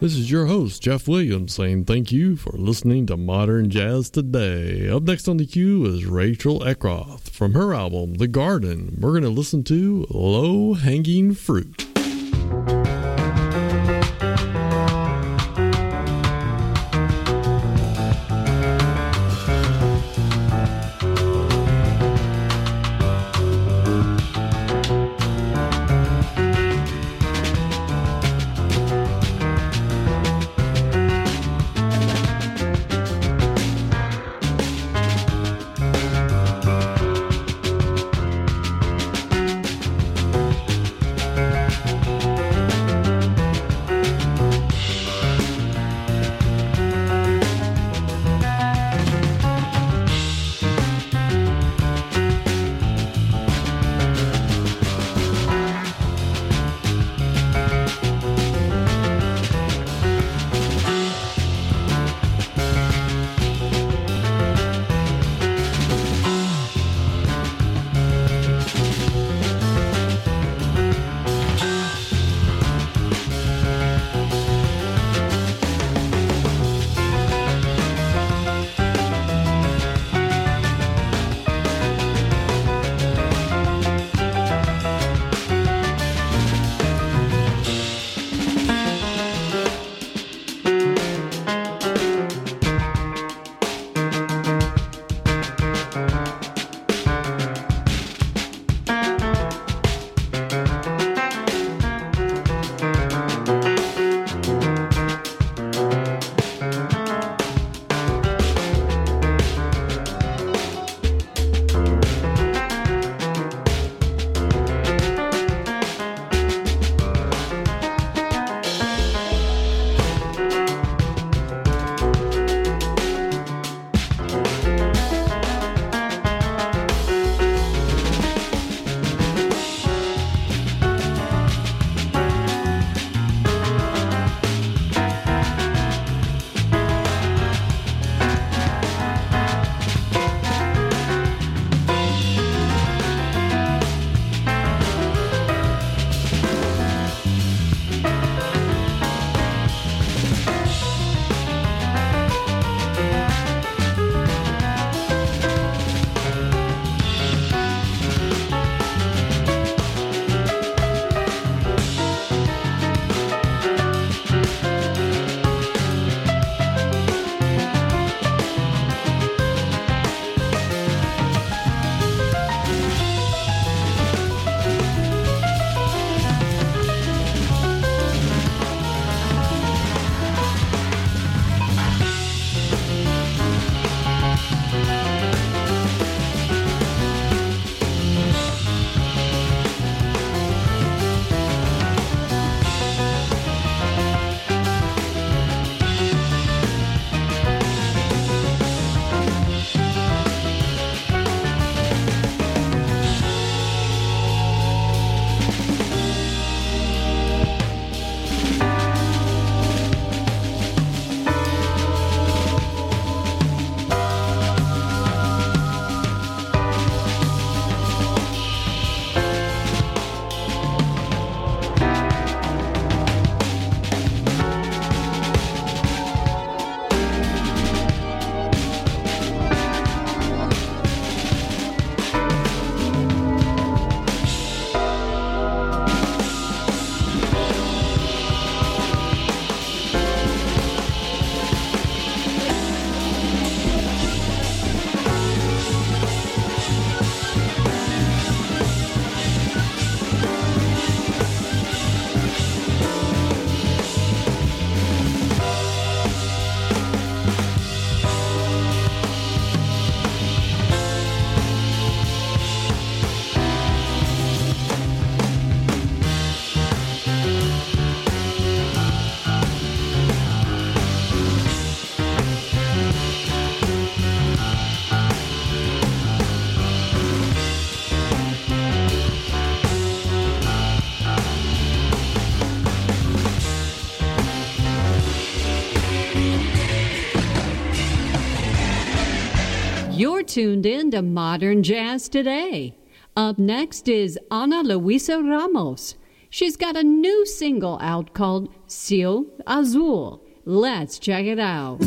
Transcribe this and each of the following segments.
This is your host, Jeff Williams, saying thank you for listening to Modern Jazz Today. Up next on the queue is Rachel Eckroth. From her album, The Garden, we're going to listen to Low Hanging Fruit. You're tuned in to Modern Jazz Today. Up next is Ana Luisa Ramos. She's got a new single out called Cielo Azul. Let's check it out.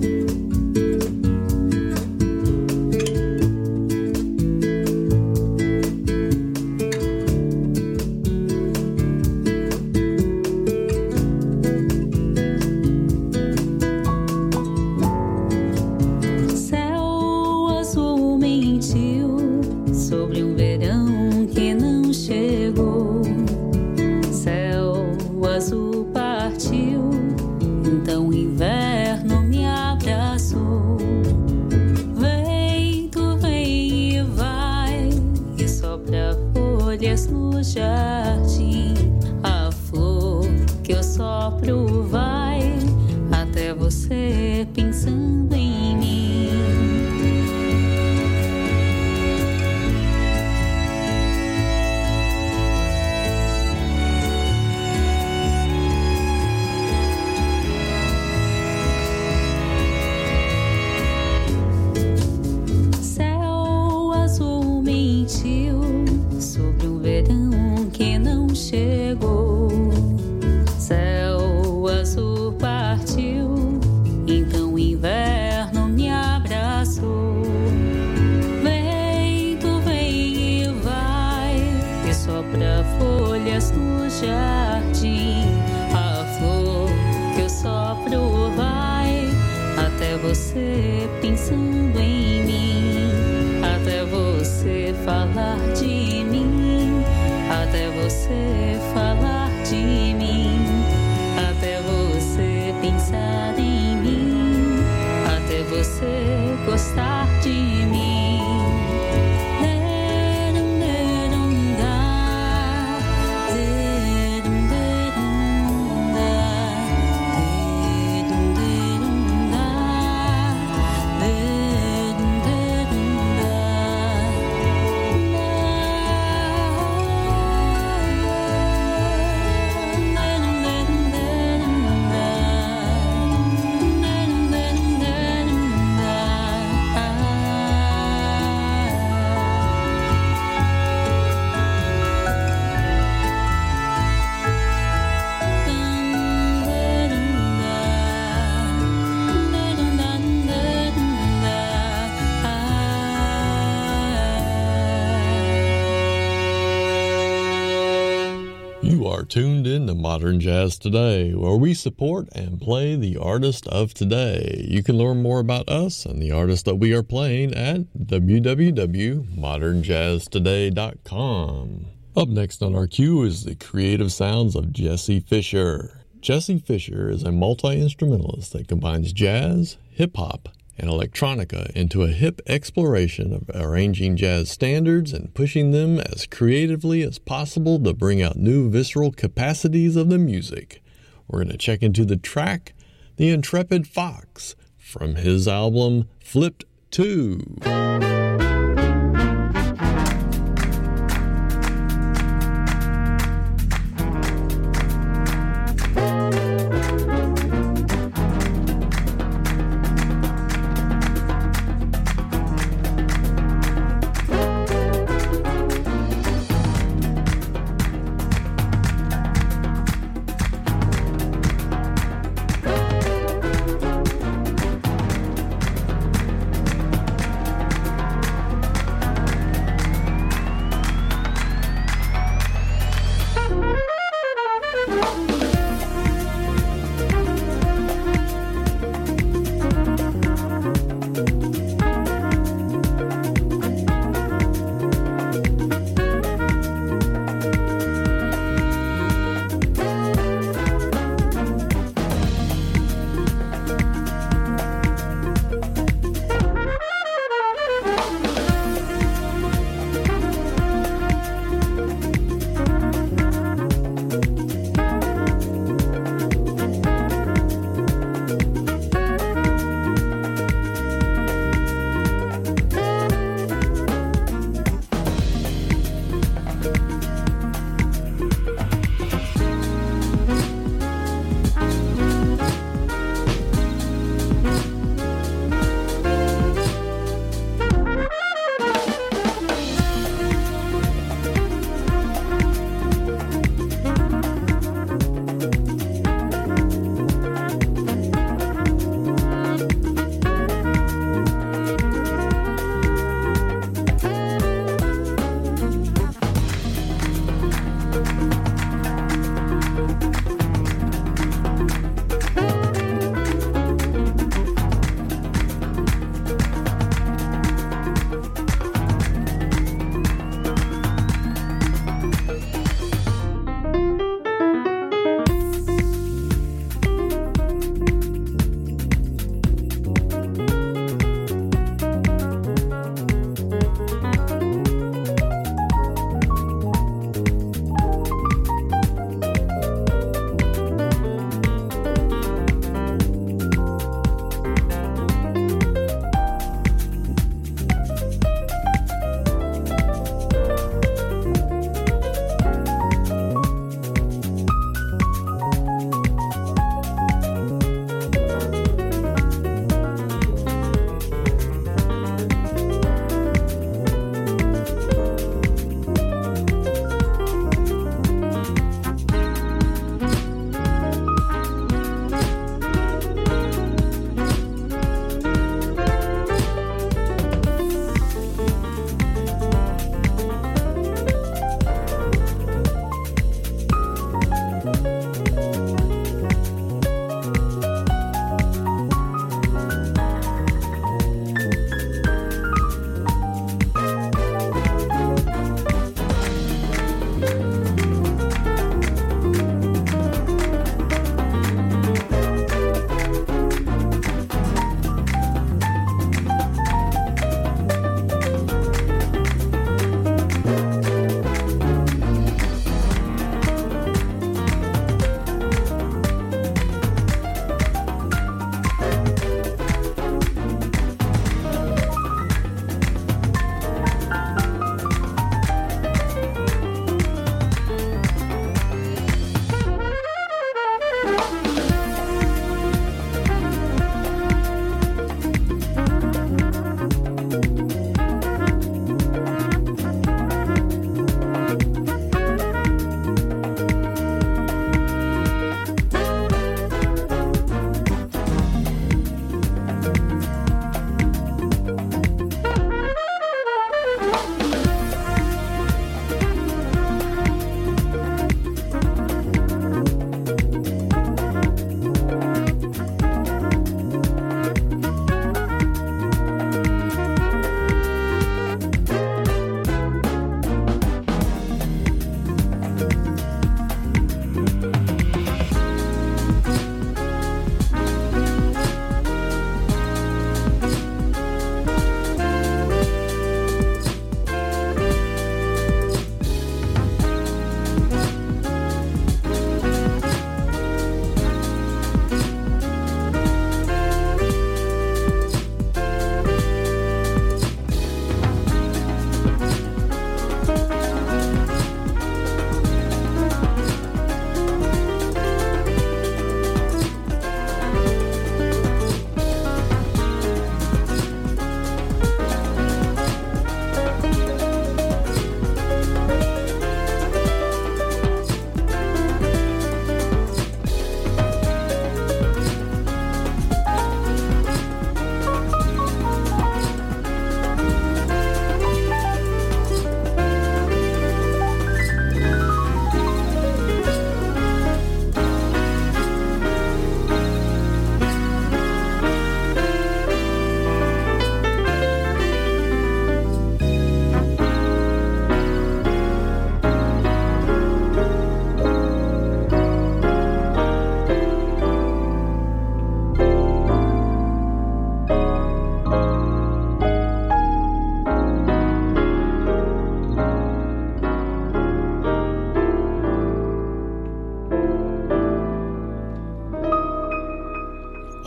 No jardim, a flor que eu sopro vai até você pensando em mim. Céu azul mentiu sobre um verão que não chegou. Céu azul partiu, então o inverno me abraçou. Vento vem e vai, e sopra folhas no jardim. A flor que eu sopro vai até você pensando em mim, até você falar de mim, até você falar de mim, até você pensar em mim, até você gostar de mim. Tuned in to Modern Jazz Today, where we support and play the artist of today. You can learn more about us and the artists that we are playing at www.modernjazztoday.com. Up next on our queue is the creative sounds of Jesse Fisher. Jesse Fisher is a multi-instrumentalist that combines jazz, hip-hop, and electronica into a hip exploration of arranging jazz standards and pushing them as creatively as possible to bring out new visceral capacities of the music. We're going to check into the track, The Intrepid Fox, from his album Flipped 2.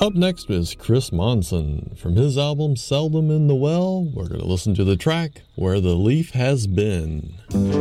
Up next is Chris Monson. From his album Seldom in the Well, we're going to listen to the track Where the Leaf Has Been.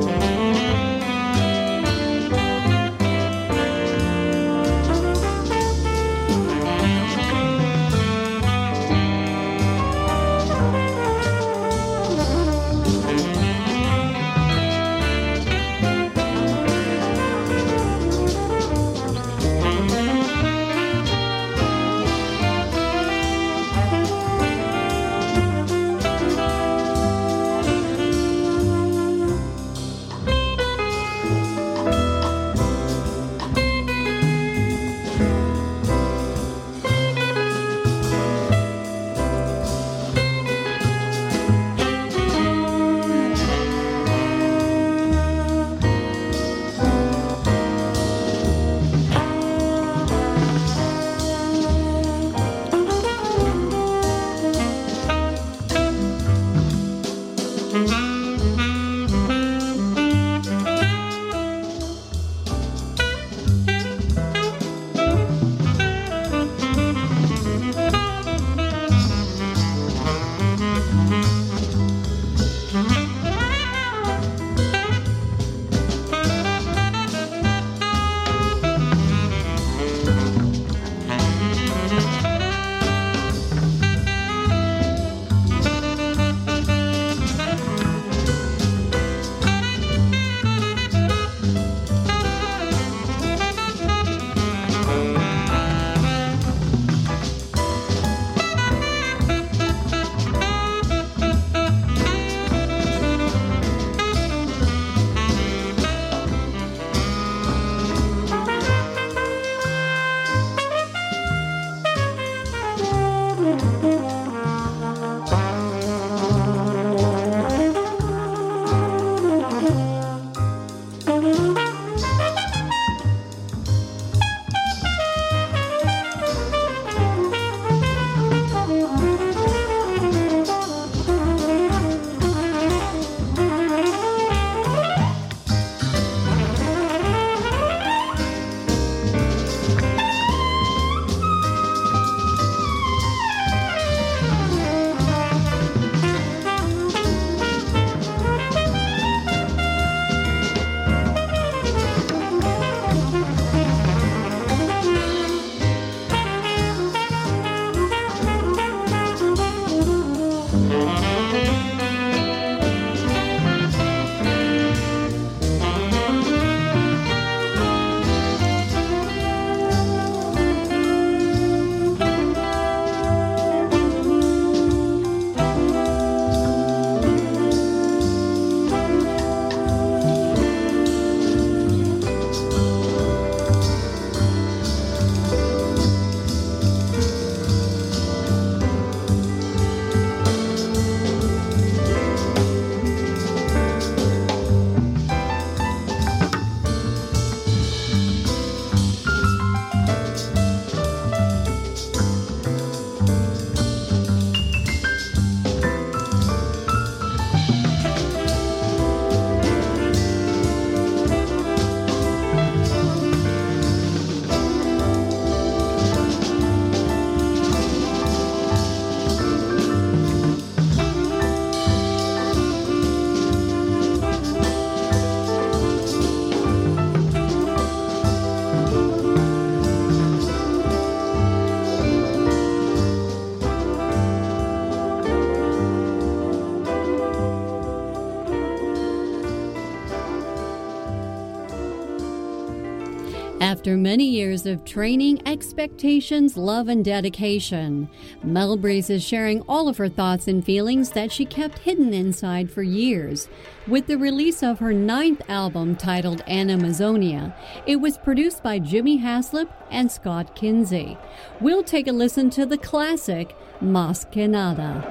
After many years of training, expectations, love, and dedication, Mel Breeze is sharing all of her thoughts and feelings that she kept hidden inside for years. With the release of her 9th album titled Animazonia, it was produced by Jimmy Haslip and Scott Kinsey. We'll take a listen to the classic, Mas Que Nada.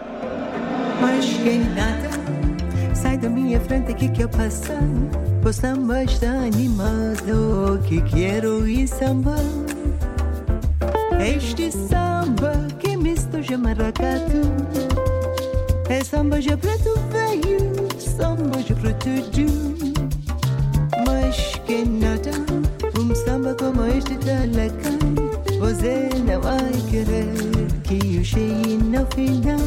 Mas que nada, sai da minha frente que eu passo. O samba está animado, que quero ir samba. Este samba que misto de maracatu. É samba de preto velho, samba de preto du. Mas que nada, samba como este tá legal. você não vai querer que eu chegue no final.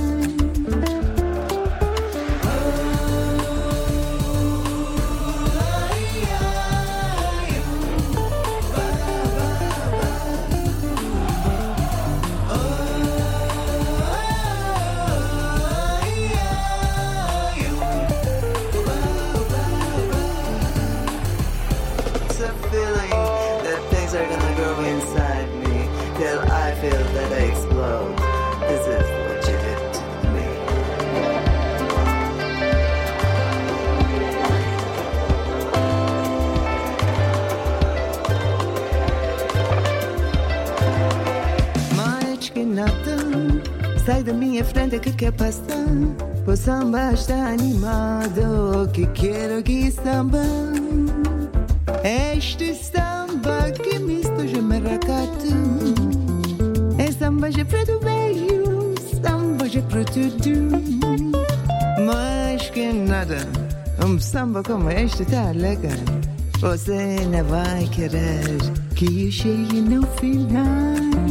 Sai da minha frente, que quer passar? O samba está animado, que quero que samba. Este samba que misto de maracatu. É samba de preto velho, samba de preto tudo. Mais que nada, samba como este tá legal. Você não vai querer que eu chegue no final.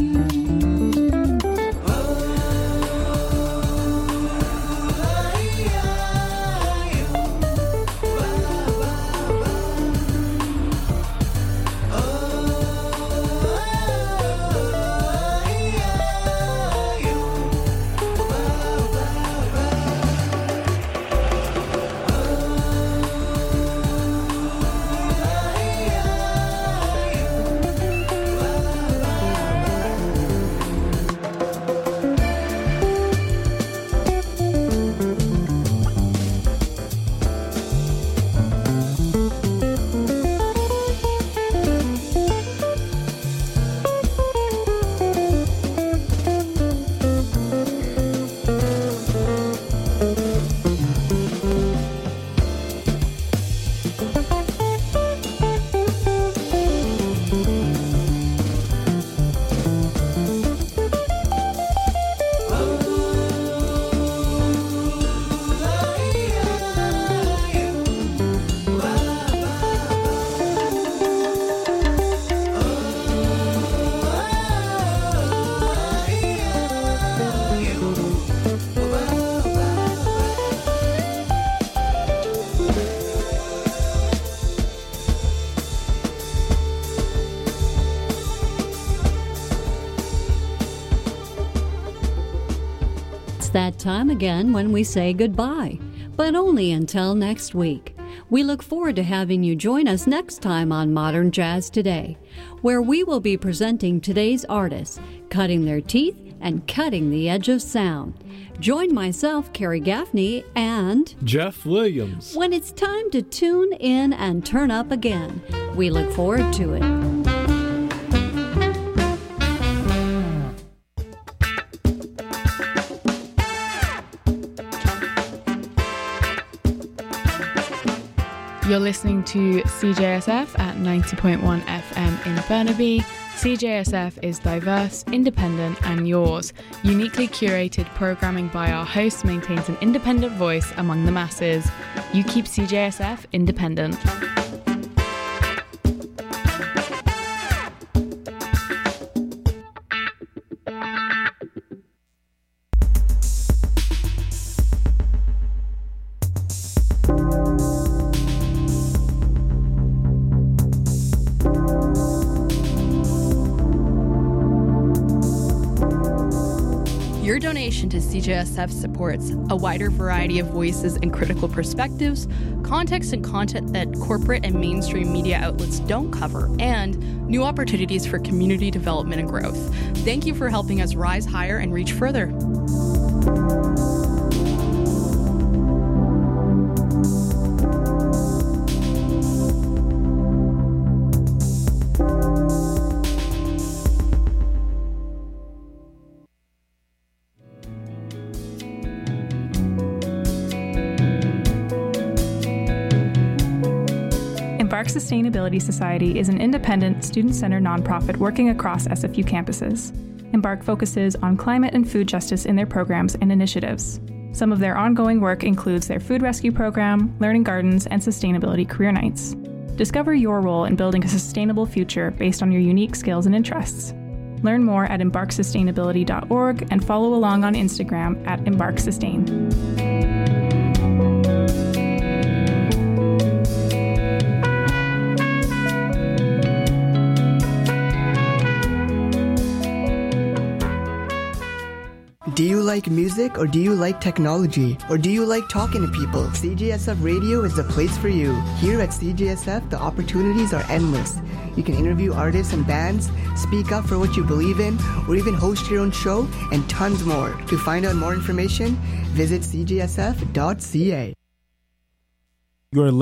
That time again when we say goodbye, but only until next week. We look forward to having you join us next time on Modern Jazz Today, where we will be presenting today's artists, cutting their teeth and cutting the edge of sound. Join myself, Carrie Gaffney, and Jeff Williams when it's time to tune in and turn up again. We look forward to it. You're listening to CJSF at 90.1 FM in Burnaby. CJSF is diverse, independent, and yours. Uniquely curated programming by our hosts maintains an independent voice among the masses. You keep CJSF independent. Your donation to CJSF supports a wider variety of voices and critical perspectives, context and content that corporate and mainstream media outlets don't cover, and new opportunities for community development and growth. Thank you for helping us rise higher and reach further. Embark Sustainability Society is an independent, student-centered nonprofit working across SFU campuses. Embark focuses on climate and food justice in their programs and initiatives. Some of their ongoing work includes their food rescue program, learning gardens, and sustainability career nights. Discover your role in building a sustainable future based on your unique skills and interests. Learn more at embarksustainability.org and follow along on Instagram at embarksustain. Do you like music, or do you like technology, or do you like talking to people? CJSF Radio is the place for you. Here at CJSF, the opportunities are endless. You can interview artists and bands, speak up for what you believe in, or even host your own show, and tons more. To find out more information, visit cjsf.ca. You're